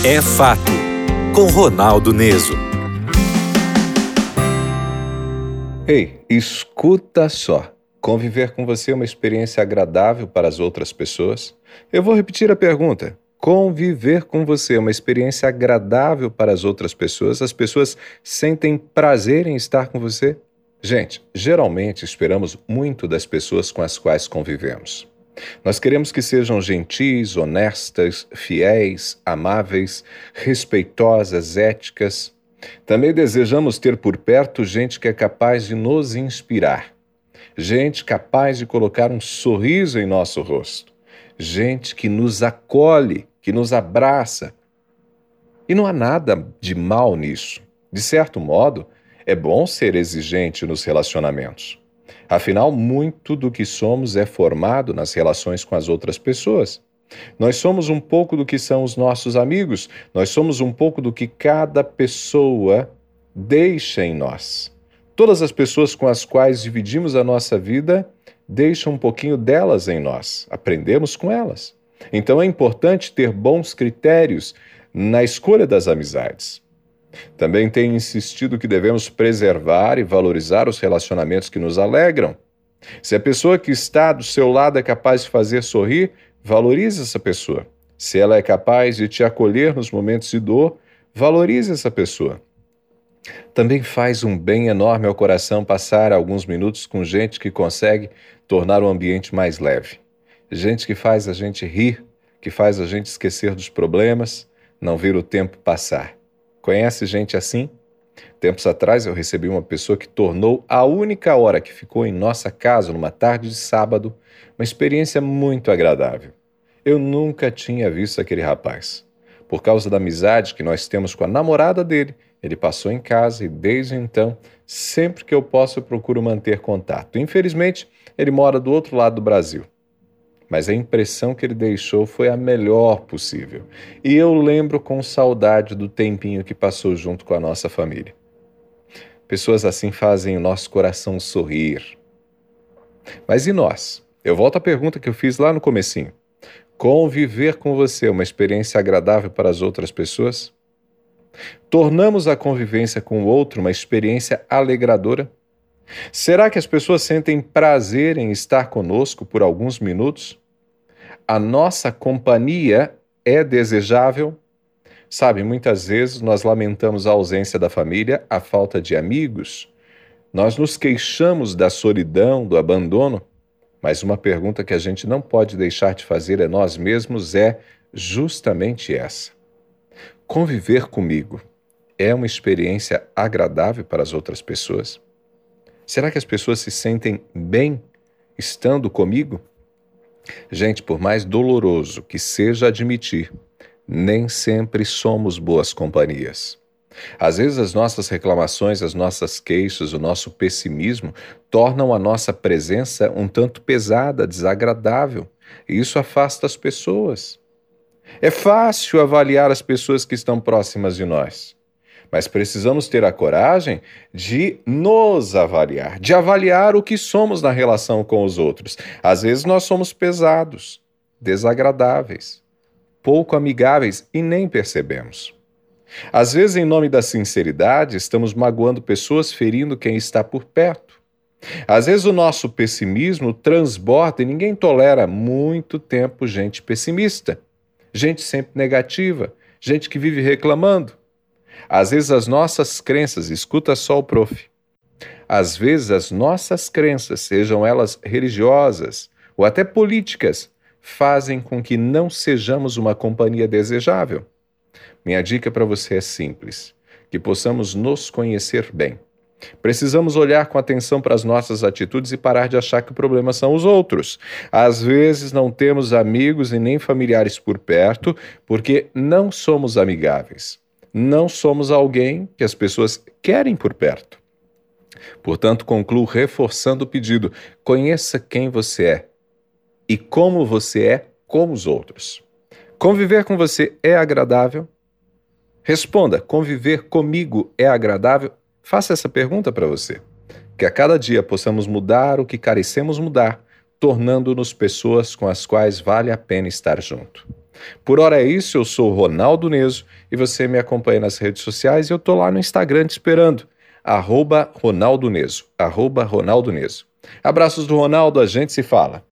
É Fato, com Ronaldo Neso. Ei, escuta só. Conviver com você é uma experiência agradável para as outras pessoas? Eu vou repetir a pergunta. Conviver com você é uma experiência agradável para as outras pessoas? As pessoas sentem prazer em estar com você? Gente, geralmente esperamos muito das pessoas com as quais convivemos. Nós queremos que sejam gentis, honestas, fiéis, amáveis, respeitosas, éticas. Também desejamos ter por perto gente que é capaz de nos inspirar, gente capaz de colocar um sorriso em nosso rosto, gente que nos acolhe, que nos abraça. E não há nada de mal nisso. De certo modo, é bom ser exigente nos relacionamentos. Afinal, muito do que somos é formado nas relações com as outras pessoas. Nós somos um pouco do que são os nossos amigos, nós somos um pouco do que cada pessoa deixa em nós. Todas as pessoas com as quais dividimos a nossa vida deixam um pouquinho delas em nós, aprendemos com elas. Então é importante ter bons critérios na escolha das amizades. Também tenho insistido que devemos preservar e valorizar os relacionamentos que nos alegram. Se a pessoa que está do seu lado é capaz de fazer sorrir, valorize essa pessoa. Se ela é capaz de te acolher nos momentos de dor, valorize essa pessoa. Também faz um bem enorme ao coração passar alguns minutos com gente que consegue tornar o ambiente mais leve. Gente que faz a gente rir, que faz a gente esquecer dos problemas, não ver o tempo passar. Conhece gente assim? Tempos atrás eu recebi uma pessoa que tornou a única hora que ficou em nossa casa, numa tarde de sábado, uma experiência muito agradável. Eu nunca tinha visto aquele rapaz. Por causa da amizade que nós temos com a namorada dele, ele passou em casa e desde então, sempre que eu posso, eu procuro manter contato. Infelizmente, ele mora do outro lado do Brasil. Mas a impressão que ele deixou foi a melhor possível. E eu lembro com saudade do tempinho que passou junto com a nossa família. Pessoas assim fazem o nosso coração sorrir. Mas e nós? Eu volto à pergunta que eu fiz lá no comecinho. Conviver com você é uma experiência agradável para as outras pessoas? Tornamos a convivência com o outro uma experiência alegradora? Será que as pessoas sentem prazer em estar conosco por alguns minutos? A nossa companhia é desejável? Sabe, muitas vezes nós lamentamos a ausência da família, a falta de amigos. Nós nos queixamos da solidão, do abandono. Mas uma pergunta que a gente não pode deixar de fazer a nós mesmos é justamente essa. Conviver comigo é uma experiência agradável para as outras pessoas? Será que as pessoas se sentem bem estando comigo? Gente, por mais doloroso que seja admitir, nem sempre somos boas companhias. Às vezes as nossas reclamações, as nossas queixas, o nosso pessimismo tornam a nossa presença um tanto pesada, desagradável, e isso afasta as pessoas. É fácil avaliar as pessoas que estão próximas de nós. Mas precisamos ter a coragem de nos avaliar, de avaliar o que somos na relação com os outros. Às vezes nós somos pesados, desagradáveis, pouco amigáveis e nem percebemos. Às vezes, em nome da sinceridade, estamos magoando pessoas, ferindo quem está por perto. Às vezes o nosso pessimismo transborda e ninguém tolera muito tempo gente pessimista, gente sempre negativa, gente que vive reclamando. Às vezes as nossas crenças, escuta só o prof. Às vezes as nossas crenças, sejam elas religiosas ou até políticas, fazem com que não sejamos uma companhia desejável. Minha dica para você é simples, que possamos nos conhecer bem. Precisamos olhar com atenção para as nossas atitudes e parar de achar que o problema são os outros. Às vezes não temos amigos e nem familiares por perto porque não somos amigáveis. Não somos alguém que as pessoas querem por perto. Portanto, concluo reforçando o pedido: conheça quem você é e como você é com os outros. Conviver com você é agradável? Responda: conviver comigo é agradável? Faça essa pergunta para você. Que a cada dia possamos mudar o que carecemos mudar, tornando-nos pessoas com as quais vale a pena estar junto. Por hora é isso, eu sou o Ronaldo Neso e você me acompanha nas redes sociais e eu tô lá no Instagram te esperando, @Ronaldo Neso, @Ronaldo Neso. Abraços do Ronaldo, a gente se fala.